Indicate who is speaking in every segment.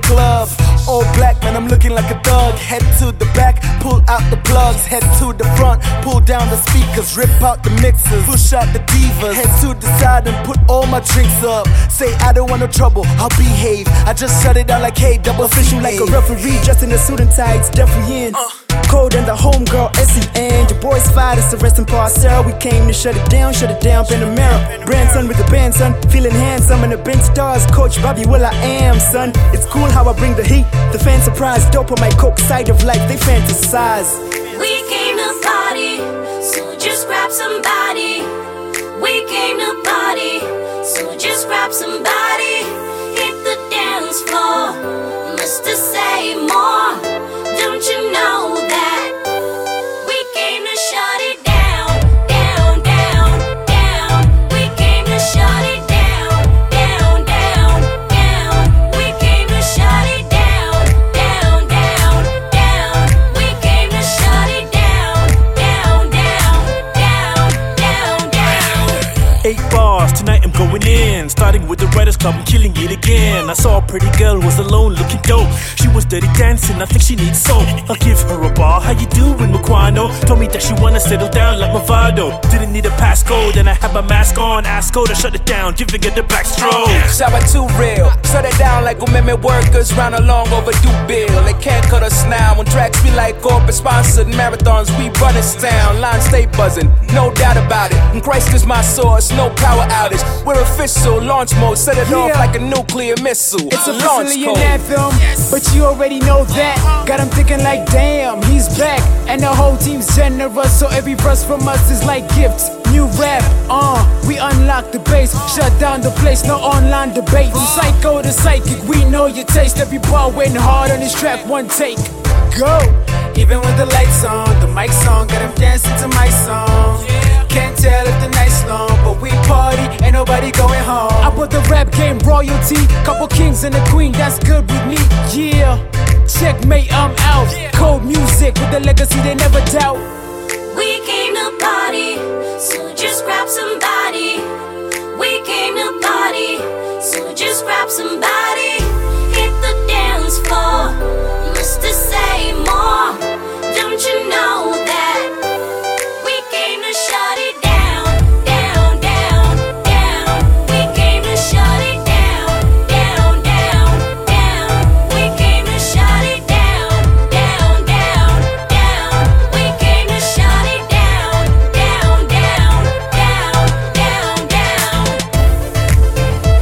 Speaker 1: club. All black, man, I'm looking like a thug. Head to the back, pull out the plugs. Head to the front, pull down the speakers. Rip out the mixers, push out the divas. Head to the side and put all my drinks up. Say I don't want no trouble, I'll behave. I just shut it down like, hey, double
Speaker 2: official like a referee, dressed in a suit and tights, definitely in. Cold and the homegirl, S.E.N. Your boys fight, it's the rest in Parcel. We came to shut it down, Panamera. Branson with the band, son. Feeling handsome in the bench stars. Coach Bobby, well I am, son. It's cool how I bring the heat. The fans surprise, dope on my coke side of life, they fantasize.
Speaker 3: We came to party, so just grab somebody. We came to party, so just grab somebody. Hit the dance floor, Mr. Say More. Don't you know that we came to shut it down, down, down, down. We came to shut it down, down, down, down. We came to shut it down, down, down, down. We came to shut it down, down, down, down, down, down.
Speaker 4: 8 bars, tonight I'm going in. Starting with the Writers Club, I'm killing it again. I saw a pretty girl, was alone, looking dope. She was dirty dancing, I think she needs soap. I'll give her a bar, how you doing, Maquano? Told me that she wanna settle down like Movado. Didn't need a passcode, and I had my mask on. Asked her to shut it down, giving her the backstroke.
Speaker 5: Shabba too real, shut it down like women workers round a long overdue bill. They can't cut us now, when tracks be like corporate sponsored marathons, we run this town. Lines stay buzzing, no doubt about it. And Christ is my source, no power outage. We're official, launch mode, set it off like a nuclear missile.
Speaker 2: It's officially an anthem, but you already know that. Got him thinking like, damn, he's back. And the whole team's generous, so every verse from us is like gifts. New rap, we unlock the bass, shut down the place, no online debate. From psycho to psychic, we know your taste. Every bar waiting hard on this track, one take. Go! Even with the lights on, the mic's on, got him dancing to my song. Can't tell if the night's long, but we party, ain't nobody going home. I put the rap game royalty, couple kings and a queen, that's good with me, yeah. Checkmate, I'm out. Cold music with the legacy they never doubt.
Speaker 3: We came to party, so just grab somebody. We came to party, so just grab somebody. Hit the dance floor, Mr. Say More. Don't you know that we came to shut it down, down, down, down. We came to shut it down, down, down, down. We came to shut it down, down, down, down. We came to shut it down, down, down, down, down, down.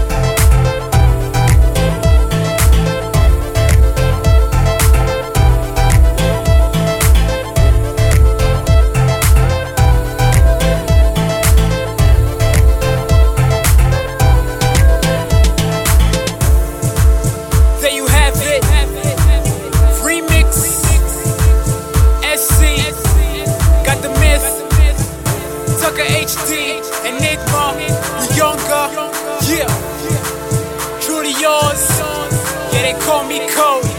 Speaker 2: There you have it. Remix. SC. Got the myth. Tucker HD. Enigma. Younger. Yeah. Truly yours. Yeah, they call me Cody.